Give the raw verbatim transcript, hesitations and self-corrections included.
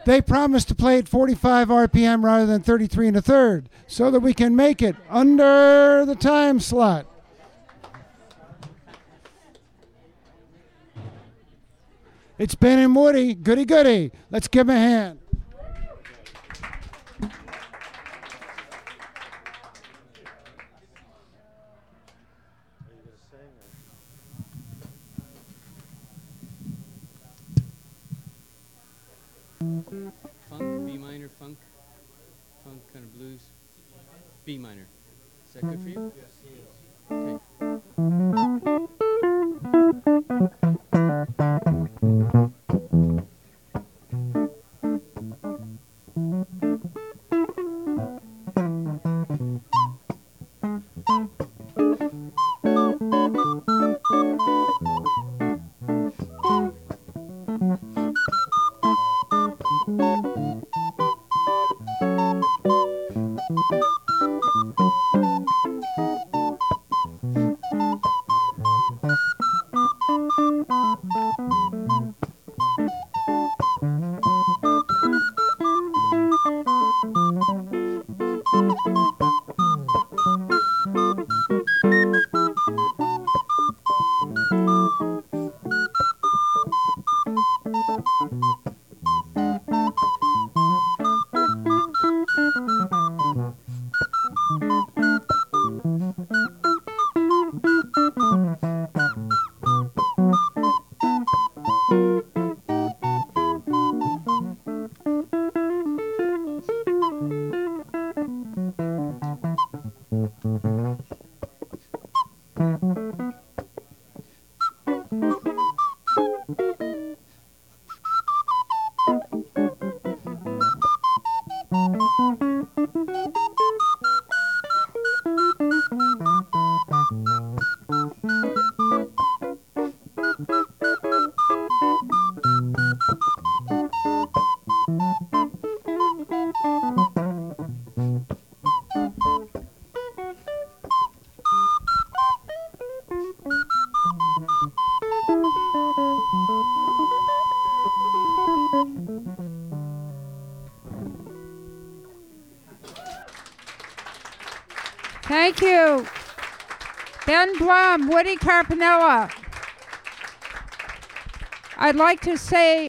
They promised to play at forty-five R P M rather than thirty-three and a third so that we can make it under the time slot. It's Ben and Woody. Goody, goody. Let's give them a hand. Funk, B minor, funk, funk, kind of blues, B minor. Is that good for you? Yes. Okay. Thank you. Ben Blum, Woody Carpinella. I'd like to say